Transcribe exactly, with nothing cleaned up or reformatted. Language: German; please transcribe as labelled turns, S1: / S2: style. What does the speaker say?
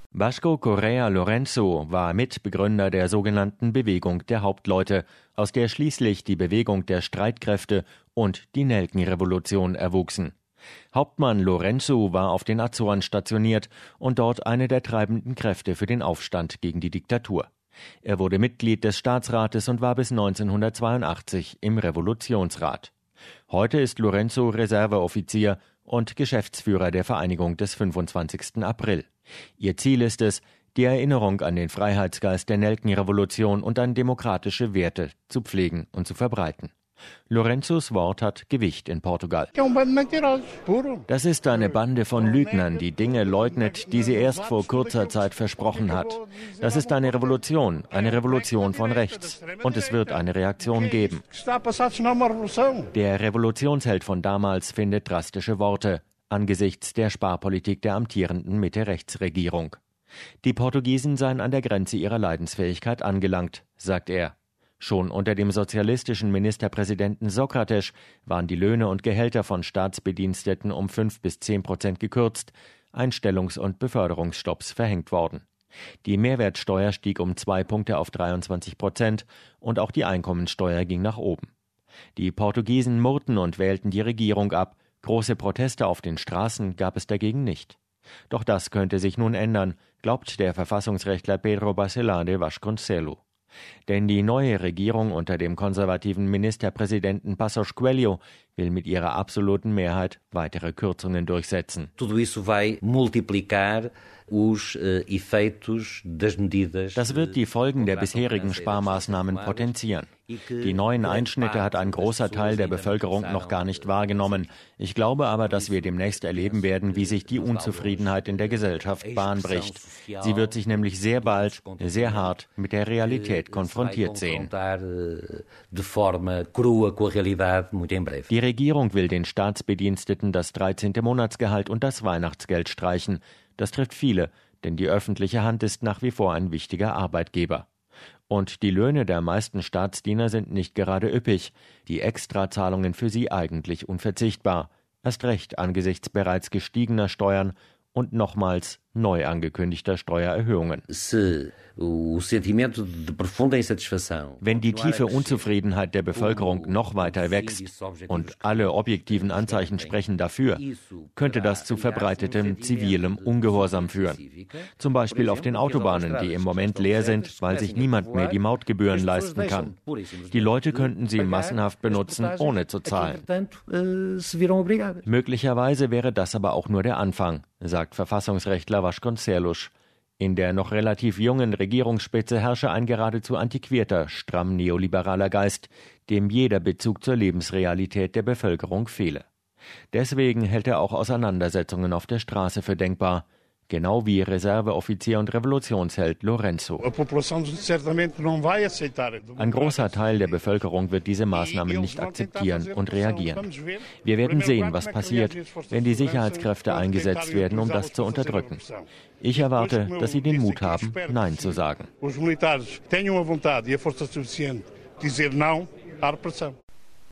S1: Vasco Correa Lourenço war Mitbegründer der sogenannten Bewegung der Hauptleute, aus der schließlich die Bewegung der Streitkräfte und die Nelkenrevolution erwuchsen. Hauptmann Lourenço war auf den Azoren stationiert und dort eine der treibenden Kräfte für den Aufstand gegen die Diktatur. Er wurde Mitglied des Staatsrates und war bis neunzehnhundertzweiundachtzig im Revolutionsrat. Heute ist Lourenço Reserveoffizier und Geschäftsführer der Vereinigung des fünfundzwanzigsten April. Ihr Ziel ist es, die Erinnerung an den Freiheitsgeist der Nelkenrevolution und an demokratische Werte zu pflegen und zu verbreiten. Lourenços Wort hat Gewicht in Portugal. Das ist eine Bande von Lügnern, die Dinge leugnet, die sie erst vor kurzer Zeit versprochen hat. Das ist eine Revolution, eine Revolution von rechts. Und es wird eine Reaktion geben. Der Revolutionsheld von damals findet drastische Worte angesichts der Sparpolitik der amtierenden Mitte-Rechts-Regierung. Die Portugiesen seien an der Grenze ihrer Leidensfähigkeit angelangt, sagt er. Schon unter dem sozialistischen Ministerpräsidenten Sócrates waren die Löhne und Gehälter von Staatsbediensteten um fünf bis zehn Prozent gekürzt, Einstellungs- und Beförderungsstopps verhängt worden. Die Mehrwertsteuer stieg um zwei Punkte auf dreiundzwanzig Prozent und auch die Einkommensteuer ging nach oben. Die Portugiesen murrten und wählten die Regierung ab. Große Proteste auf den Straßen gab es dagegen nicht. Doch das könnte sich nun ändern, glaubt der Verfassungsrechtler Pedro Bacelar de Vasconcelos. Denn die neue Regierung unter dem konservativen Ministerpräsidenten Passos Coelho will mit ihrer absoluten Mehrheit weitere Kürzungen durchsetzen.
S2: Das
S1: wird die Folgen der bisherigen Sparmaßnahmen potenzieren. Die neuen Einschnitte hat ein großer Teil der Bevölkerung noch gar nicht wahrgenommen. Ich glaube aber, dass wir demnächst erleben werden, wie sich die Unzufriedenheit in der Gesellschaft Bahn bricht. Sie wird sich nämlich sehr bald, sehr hart mit der Realität konfrontiert sehen. Die Regierung will den Staatsbediensteten das dreizehnte Monatsgehalt und das Weihnachtsgeld streichen. Das trifft viele, denn die öffentliche Hand ist nach wie vor ein wichtiger Arbeitgeber. Und die Löhne der meisten Staatsdiener sind nicht gerade üppig, die Extrazahlungen für sie eigentlich unverzichtbar, erst recht angesichts bereits gestiegener Steuern und nochmals neu angekündigter Steuererhöhungen. Wenn die tiefe Unzufriedenheit der Bevölkerung noch weiter wächst, und alle objektiven Anzeichen sprechen dafür, könnte das zu verbreitetem zivilem Ungehorsam führen. Zum Beispiel auf den Autobahnen, die im Moment leer sind, weil sich niemand mehr die Mautgebühren leisten kann. Die Leute könnten sie massenhaft benutzen, ohne zu zahlen. Möglicherweise wäre das aber auch nur der Anfang, sagt Verfassungsrechtler Vasconcelos. In der noch relativ jungen Regierungsspitze herrsche ein geradezu antiquierter, stramm neoliberaler Geist, dem jeder Bezug zur Lebensrealität der Bevölkerung fehle. Deswegen hält er auch Auseinandersetzungen auf der Straße für denkbar, genau wie Reserveoffizier und Revolutionsheld Lourenço. Ein großer Teil der Bevölkerung wird diese Maßnahmen nicht akzeptieren und reagieren. Wir werden sehen, was passiert, wenn die Sicherheitskräfte eingesetzt werden, um das zu unterdrücken. Ich erwarte, dass sie den Mut haben, Nein zu sagen.